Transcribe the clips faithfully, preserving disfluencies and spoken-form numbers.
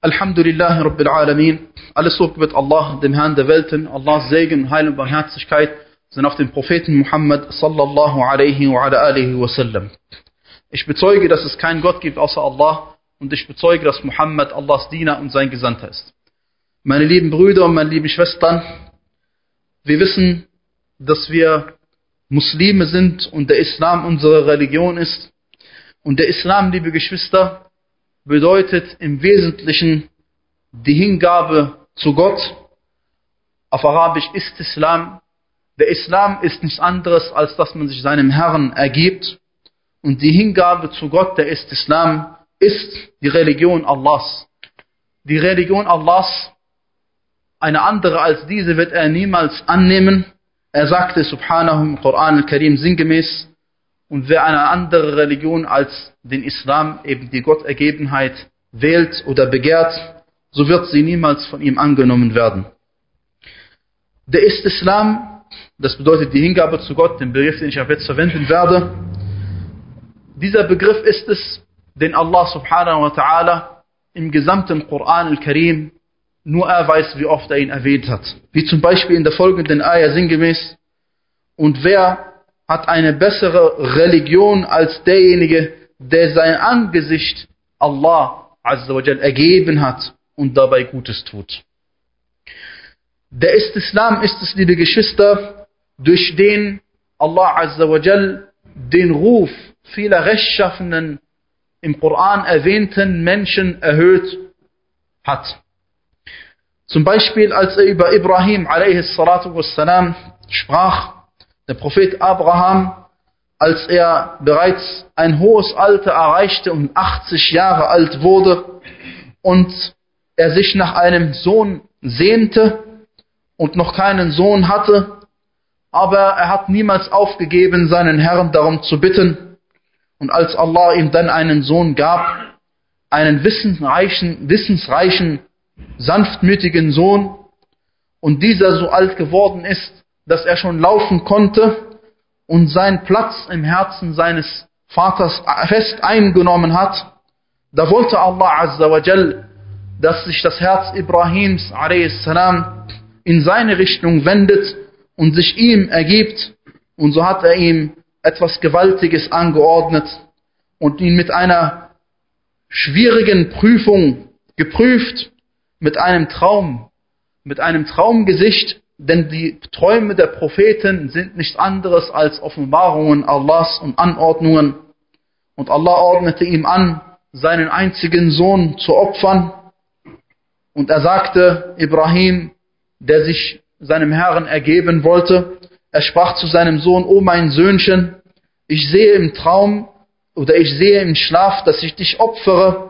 Alhamdulillahi Rabbil Alamin. Alles Lob gebührt Allah, dem Herrn der Welten. Allahs Segen, Heil und Barmherzigkeit sind auf den Propheten Muhammad sallallahu alaihi wa ala alihi wa sallam. Ich bezeuge, dass es keinen Gott gibt außer Allah und ich bezeuge, dass Muhammad Allahs Diener und sein Gesandter ist. Meine lieben Brüder und meine lieben Schwestern, wir wissen, dass wir Muslime sind und der Islam unsere Religion ist. Und der Islam, liebe Geschwister, bedeutet im Wesentlichen die Hingabe zu Gott. Auf Arabisch ist Islam. Der Islam ist nichts anderes, als dass man sich seinem Herrn ergibt. Und die Hingabe zu Gott, der ist Islam, ist die Religion Allahs. Die Religion Allahs, eine andere als diese wird er niemals annehmen. Er sagte, subhanahu im Koran al-Karim sinngemäß, und wer eine andere Religion als den Islam, eben die Gottergebenheit, wählt oder begehrt, so wird sie niemals von ihm angenommen werden. Der ist Islam, das bedeutet die Hingabe zu Gott, den Begriff, den ich auch jetzt verwenden werde. Dieser Begriff ist es, den Allah subhanahu wa ta'ala im gesamten Koran al-Karim, nur er weiß, wie oft er ihn erwähnt hat. Wie zum Beispiel in der folgenden Ayah sinngemäß, und wer hat eine bessere Religion als derjenige, der sein Angesicht Allah Azza wa Jal ergeben hat und dabei Gutes tut. Der ist Islam, ist es, liebe Geschwister, durch den Allah Azza wa Jal den Ruf vieler rechtschaffenen, im Koran erwähnten Menschen erhöht hat. Zum Beispiel, als er über Ibrahim alaihi salatu wassalam sprach, der Prophet Abraham, als er bereits ein hohes Alter erreichte und achtzig Jahre alt wurde und er sich nach einem Sohn sehnte und noch keinen Sohn hatte, aber er hat niemals aufgegeben, seinen Herrn darum zu bitten. Und als Allah ihm dann einen Sohn gab, einen wissensreichen, wissensreichen, sanftmütigen Sohn, und dieser so alt geworden ist, dass er schon laufen konnte und seinen Platz im Herzen seines Vaters fest eingenommen hat, da wollte Allah Azza wa Jal, dass sich das Herz Ibrahims a.s. in seine Richtung wendet und sich ihm ergibt, und so hat er ihm etwas Gewaltiges angeordnet und ihn mit einer schwierigen Prüfung geprüft, mit einem Traum, mit einem Traumgesicht. Denn die Träume der Propheten sind nichts anderes als Offenbarungen Allahs und Anordnungen. Und Allah ordnete ihm an, seinen einzigen Sohn zu opfern. Und er sagte, Ibrahim, der sich seinem Herrn ergeben wollte, er sprach zu seinem Sohn, O mein Söhnchen, ich sehe im Traum oder ich sehe im Schlaf, dass ich dich opfere.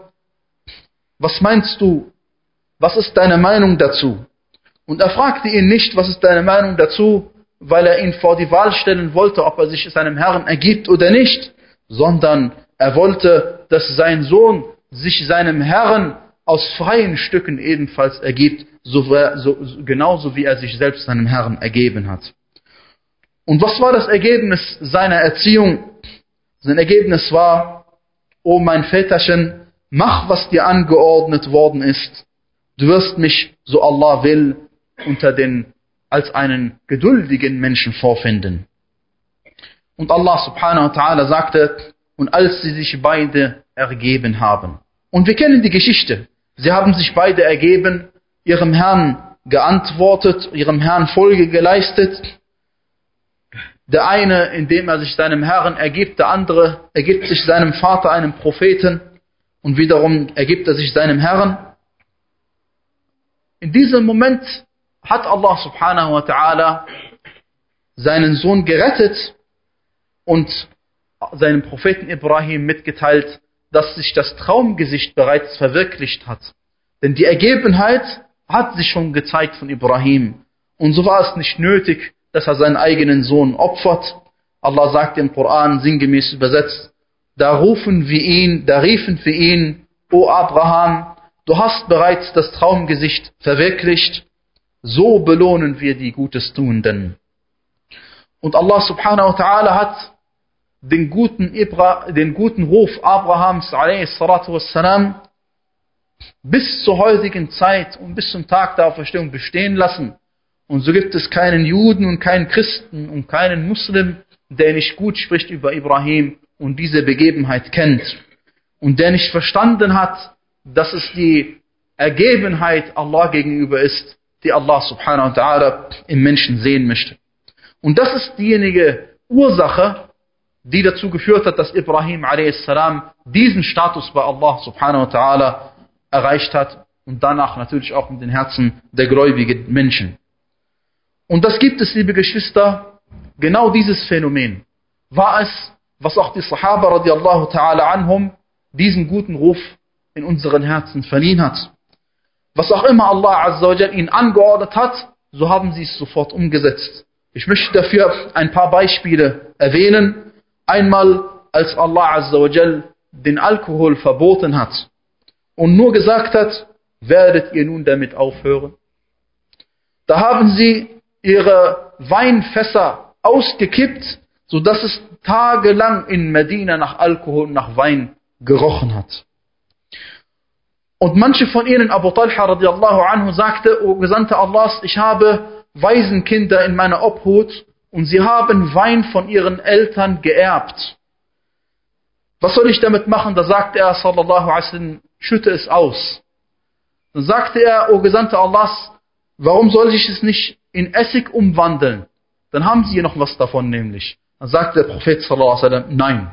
Was meinst du? Was ist deine Meinung dazu? Und er fragte ihn nicht, was ist deine Meinung dazu, weil er ihn vor die Wahl stellen wollte, ob er sich seinem Herrn ergibt oder nicht, sondern er wollte, dass sein Sohn sich seinem Herrn aus freien Stücken ebenfalls ergibt, so, so, genauso wie er sich selbst seinem Herrn ergeben hat. Und was war das Ergebnis seiner Erziehung? Sein Ergebnis war, O mein Väterchen, mach, was dir angeordnet worden ist. Du wirst mich, so Allah will, unter den, als einen geduldigen Menschen vorfinden. Und Allah subhanahu wa ta'ala sagte, und als sie sich beide ergeben haben. Und wir kennen die Geschichte. Sie haben sich beide ergeben, ihrem Herrn geantwortet, ihrem Herrn Folge geleistet. Der eine, indem er sich seinem Herrn ergibt, der andere ergibt sich seinem Vater, einem Propheten, und wiederum ergibt er sich seinem Herrn. In diesem Moment hat Allah subhanahu wa ta'ala seinen Sohn gerettet und seinem Propheten Ibrahim mitgeteilt, dass sich das Traumgesicht bereits verwirklicht hat. Denn die Ergebenheit hat sich schon gezeigt von Ibrahim. Und so war es nicht nötig, dass er seinen eigenen Sohn opfert. Allah sagt im Koran sinngemäß übersetzt, da rufen wir ihn, da riefen wir ihn, O Abraham, du hast bereits das Traumgesicht verwirklicht, so belohnen wir die Gutes Tuenden. Und Allah subhanahu wa ta'ala hat den guten, Ibra, den guten Ruf Abrahams a.s. bis zur heutigen Zeit und bis zum Tag der Auferstehung bestehen lassen. Und so gibt es keinen Juden und keinen Christen und keinen Muslim, der nicht gut spricht über Ibrahim und diese Begebenheit kennt. Und der nicht verstanden hat, dass es die Ergebenheit Allah gegenüber ist, die Allah subhanahu wa ta'ala im Menschen sehen möchte. Und das ist diejenige Ursache, die dazu geführt hat, dass Ibrahim a s. diesen Status bei Allah subhanahu wa ta'ala erreicht hat und danach natürlich auch in den Herzen der gläubigen Menschen. Und das gibt es, liebe Geschwister, genau dieses Phänomen. War es, was auch die Sahaba radiallahu ta'ala anhum diesen guten Ruf in unseren Herzen verliehen hat. Was auch immer Allah azza wa jal ihnen angeordnet hat, so haben sie es sofort umgesetzt. Ich möchte dafür ein paar Beispiele erwähnen. Einmal, als Allah azza wa jal den Alkohol verboten hat und nur gesagt hat, werdet ihr nun damit aufhören? Da haben sie ihre Weinfässer ausgekippt, sodass es tagelang in Medina nach Alkohol und nach Wein gerochen hat. Und manche von ihnen, Abu Talha radiallahu anhu, sagte, O Gesandter Allahs, ich habe Waisenkinder in meiner Obhut und sie haben Wein von ihren Eltern geerbt. Was soll ich damit machen? Da sagte er, sallallahu alaihi wasallam, schütte es aus. Dann sagte er, O Gesandter Allahs, warum soll ich es nicht in Essig umwandeln? Dann haben sie noch was davon nämlich. Dann sagte der Prophet sallallahu alaihi wasallam, nein.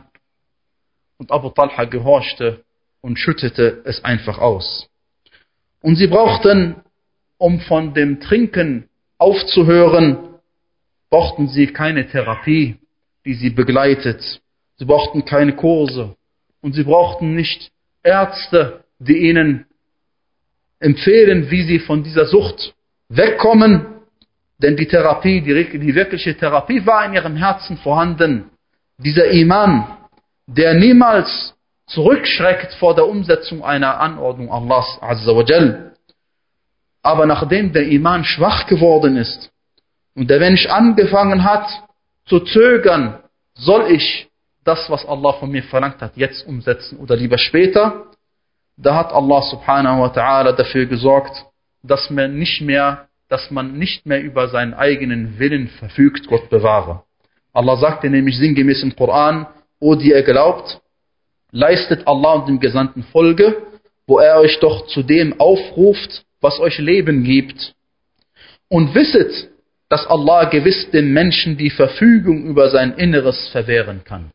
Und Abu Talha gehorchte und schüttete es einfach aus. Und sie brauchten, um von dem Trinken aufzuhören, brauchten sie keine Therapie, die sie begleitet. Sie brauchten keine Kurse. Und sie brauchten nicht Ärzte, die ihnen empfehlen, wie sie von dieser Sucht wegkommen. Denn die Therapie, die, die wirkliche Therapie war in ihrem Herzen vorhanden. Dieser Iman, der niemals zurückschreckt vor der Umsetzung einer Anordnung Allahs azza wa jal. Aber nachdem der Iman schwach geworden ist und der Mensch angefangen hat zu zögern, soll ich das, was Allah von mir verlangt hat, jetzt umsetzen oder lieber später, da hat Allah subhanahu wa ta'ala dafür gesorgt, dass man nicht mehr, dass man nicht mehr über seinen eigenen Willen verfügt, Gott bewahre. Allah sagte nämlich sinngemäß im Koran, O die ihr glaubt, leistet Allah und dem Gesandten Folge, wo er euch doch zu dem aufruft, was euch Leben gibt. Und wisset, dass Allah gewiss dem Menschen die Verfügung über sein Inneres verwehren kann.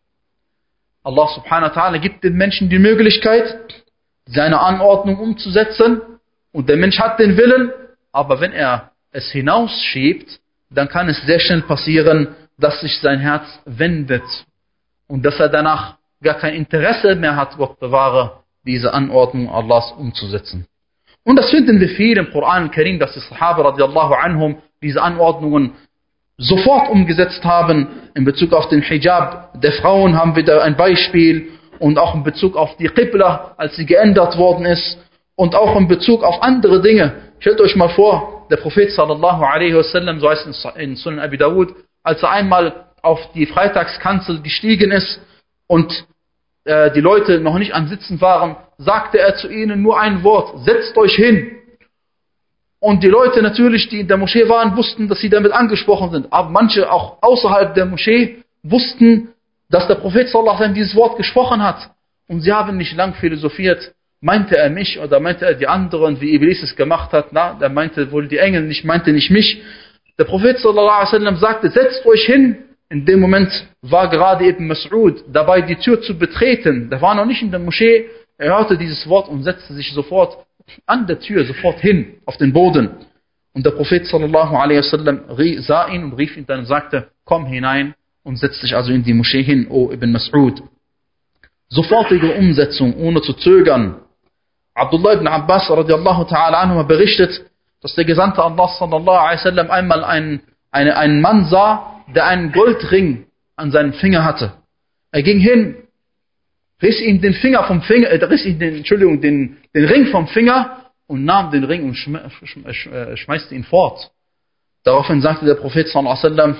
Allah subhanahu wa ta'ala gibt dem Menschen die Möglichkeit, seine Anordnung umzusetzen, und der Mensch hat den Willen, aber wenn er es hinausschiebt, dann kann es sehr schnell passieren, dass sich sein Herz wendet und dass er danach gar kein Interesse mehr hat, Gott bewahre, diese Anordnung Allahs umzusetzen. Und das finden wir viel im Koran al-Karim, dass die Sahaba radiallahu anhum diese Anordnungen sofort umgesetzt haben. In Bezug auf den Hijab der Frauen haben wir da ein Beispiel, und auch in Bezug auf die Qibla, als sie geändert worden ist, und auch in Bezug auf andere Dinge. Stellt euch mal vor, der Prophet sallallahu alaihi wasallam, so heißt es in Sunan Abi Dawud, als er einmal auf die Freitagskanzel gestiegen ist und äh, die Leute noch nicht am Sitzen waren, sagte er zu ihnen nur ein Wort: Setzt euch hin. Und die Leute natürlich, die in der Moschee waren, wussten, dass sie damit angesprochen sind. Aber manche auch außerhalb der Moschee wussten, dass der Prophet sallallahu alaihi wasallam dieses Wort gesprochen hat. Und sie haben nicht lang philosophiert. Meinte er mich oder meinte er die anderen, wie Iblis es gemacht hat? Na, der meinte wohl die Engel nicht, meinte nicht mich. Der Prophet sallallahu alaihi wasallam sagte: Setzt euch hin. In dem Moment war gerade Ibn Mas'ud dabei, die Tür zu betreten. Der war noch nicht in der Moschee. Er hörte dieses Wort und setzte sich sofort an der Tür, sofort hin, auf den Boden. Und der Prophet sallallahu alaihi wasallam sah ihn und rief ihn dann und sagte: Komm hinein, und setzt sich also in die Moschee hin, O Ibn Mas'ud. Sofortige Umsetzung, ohne zu zögern. Abdullah ibn Abbas radiallahu ta'ala anhu berichtet, dass der Gesandte Allah sallallahu alaihi wasallam einmal einen, eine, einen Mann sah, der einen Goldring an seinem Finger hatte. Er ging hin, riss ihm den Finger vom Finger, äh, riss ihm den, Entschuldigung, den, den Ring vom Finger und nahm den Ring und schm, schm, schm, schmeißte ihn fort. Daraufhin sagte der Prophet sallallahu alaihi wasallam,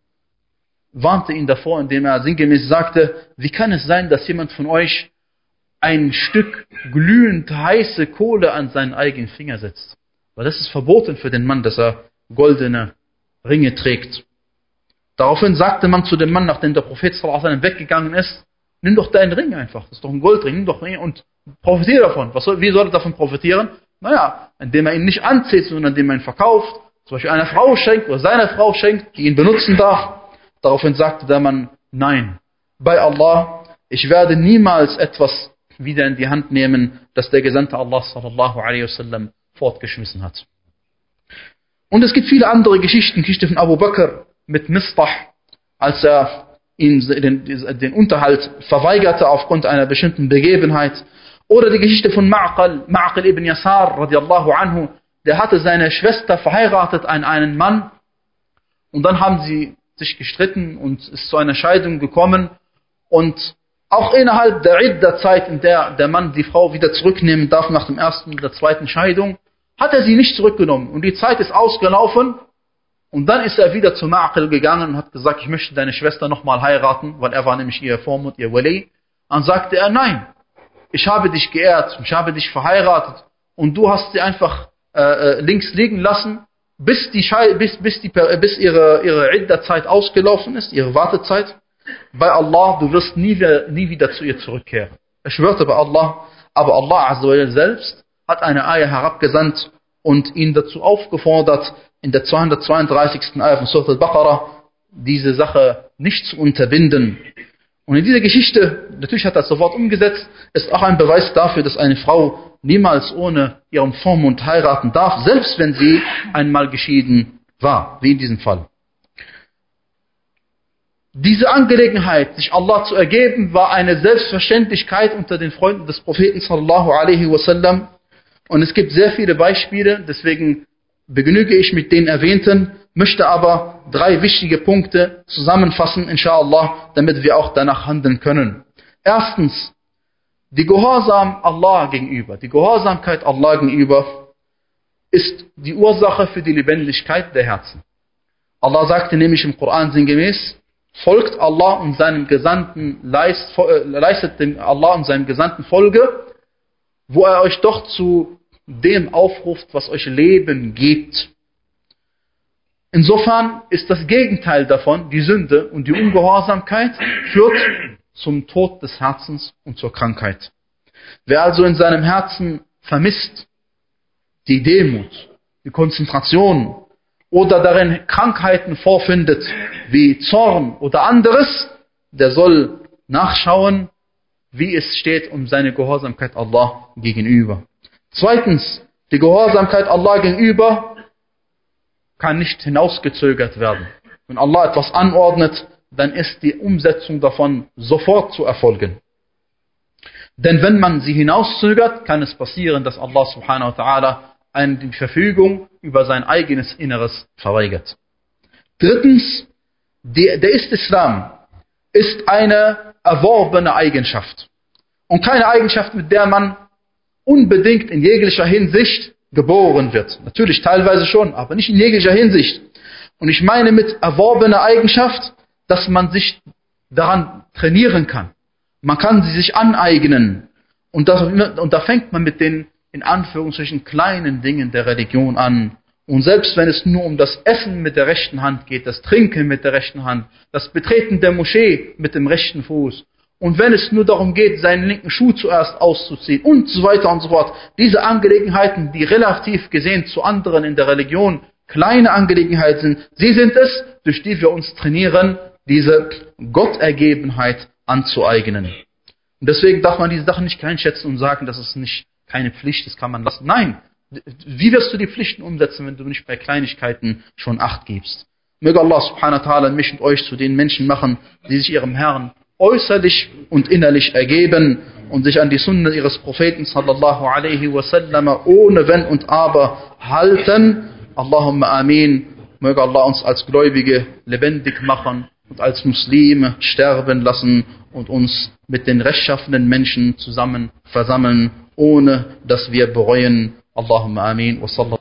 warnte ihn davor, indem er sinngemäß sagte: Wie kann es sein, dass jemand von euch ein Stück glühend heiße Kohle an seinen eigenen Finger setzt. Weil das ist verboten für den Mann, dass er goldene Ringe trägt. Daraufhin sagte man zu dem Mann, nachdem der Prophet sallallahu alaihi wasallam weggegangen ist, nimm doch deinen Ring einfach, das ist doch ein Goldring, nimm doch einen Ring und profitiere davon. Was soll, wie soll er davon profitieren? Naja, indem er ihn nicht anzieht, sondern indem er ihn verkauft, zum Beispiel einer Frau schenkt oder seiner Frau schenkt, die ihn benutzen darf. Daraufhin sagte der Mann, nein, bei Allah, ich werde niemals etwas wieder in die Hand nehmen, das der Gesandte Allah sallallahu alaihi wasallam fortgeschmissen hat. Und es gibt viele andere Geschichten, Geschichte von Abu Bakr mit Mistah, als er ihn den, den Unterhalt verweigerte aufgrund einer bestimmten Begebenheit. Oder die Geschichte von Ma'qal, Ma'qal ibn Yasar radiallahu anhu, der hatte seine Schwester verheiratet an einen Mann und dann haben sie sich gestritten und ist zu einer Scheidung gekommen und auch innerhalb der Idda-Zeit, in der der Mann die Frau wieder zurücknehmen darf nach dem ersten oder zweiten Scheidung, hat er sie nicht zurückgenommen und die Zeit ist ausgelaufen und dann ist er wieder zu Ma'qal gegangen und hat gesagt, ich möchte deine Schwester nochmal heiraten, weil er war nämlich ihr Vormund, ihr Wali. Dann sagte er, nein, ich habe dich geehrt, ich habe dich verheiratet und du hast sie einfach äh, links liegen lassen, bis, die Schei- bis, bis, die, bis ihre, ihre Idda-Zeit ausgelaufen ist, ihre Wartezeit. Bei Allah, du wirst nie wieder, nie wieder zu ihr zurückkehren. Er schwörte bei Allah, aber Allah Azza wa Jalla selbst hat eine Ayah herabgesandt und ihn dazu aufgefordert, in der zweihundertzweiunddreißigsten Ayah von Surah Al-Baqarah diese Sache nicht zu unterbinden. Und in dieser Geschichte, natürlich hat er das sofort umgesetzt, ist auch ein Beweis dafür, dass eine Frau niemals ohne ihren Vormund heiraten darf, selbst wenn sie einmal geschieden war, wie in diesem Fall. Diese Angelegenheit, sich Allah zu ergeben, war eine Selbstverständlichkeit unter den Freunden des Propheten sallallahu alaihi wasallam. Und es gibt sehr viele Beispiele, deswegen begnüge ich mit den erwähnten, möchte aber drei wichtige Punkte zusammenfassen, inshallah, damit wir auch danach handeln können. Erstens, die Gehorsam Allah gegenüber, die Gehorsamkeit Allah gegenüber ist die Ursache für die Lebendigkeit der Herzen. Allah sagte nämlich im Koran sinngemäß, folgt Allah und seinem Gesandten, leist, leistet dem Allah und seinem Gesandten Folge, wo er euch doch zu dem aufruft, was euch Leben gibt. Insofern ist das Gegenteil davon, die Sünde und die Ungehorsamkeit, führt zum Tod des Herzens und zur Krankheit. Wer also in seinem Herzen vermisst, die Demut, die Konzentration oder darin Krankheiten vorfindet, wie Zorn oder anderes, der soll nachschauen, wie es steht um seine Gehorsamkeit Allah gegenüber. Zweitens, die Gehorsamkeit Allah gegenüber kann nicht hinausgezögert werden. Wenn Allah etwas anordnet, dann ist die Umsetzung davon sofort zu erfolgen. Denn wenn man sie hinauszögert, kann es passieren, dass Allah subhanahu wa ta'ala eine die Verfügung über sein eigenes Inneres verweigert. Drittens, die, der Ist-Islam ist eine erworbene Eigenschaft. Und keine Eigenschaft, mit der man unbedingt in jeglicher Hinsicht geboren wird. Natürlich teilweise schon, aber nicht in jeglicher Hinsicht. Und ich meine mit erworbener Eigenschaft, dass man sich daran trainieren kann. Man kann sie sich aneignen. Und, das, und da fängt man mit den, in Anführungsstrichen, kleinen Dingen der Religion an. Und selbst wenn es nur um das Essen mit der rechten Hand geht, das Trinken mit der rechten Hand, das Betreten der Moschee mit dem rechten Fuß, und wenn es nur darum geht, seinen linken Schuh zuerst auszuziehen und so weiter und so fort, diese Angelegenheiten, die relativ gesehen zu anderen in der Religion kleine Angelegenheiten sind, sie sind es, durch die wir uns trainieren, diese Gottergebenheit anzueignen. Und deswegen darf man diese Sachen nicht kleinschätzen und sagen, das ist nicht keine Pflicht, das kann man lassen. Nein, wie wirst du die Pflichten umsetzen, wenn du nicht bei Kleinigkeiten schon Acht gibst? Möge Allah subhanahu wa ta'ala mich und euch zu den Menschen machen, die sich ihrem Herrn äußerlich und innerlich ergeben und sich an die Sunna ihres Propheten sallallahu alaihi wasallam ohne Wenn und Aber halten. Allahumma amin. Möge Allah uns als Gläubige lebendig machen und als Muslime sterben lassen und uns mit den rechtschaffenen Menschen zusammen versammeln, ohne dass wir bereuen. Allahumma amin. Wa sallallahu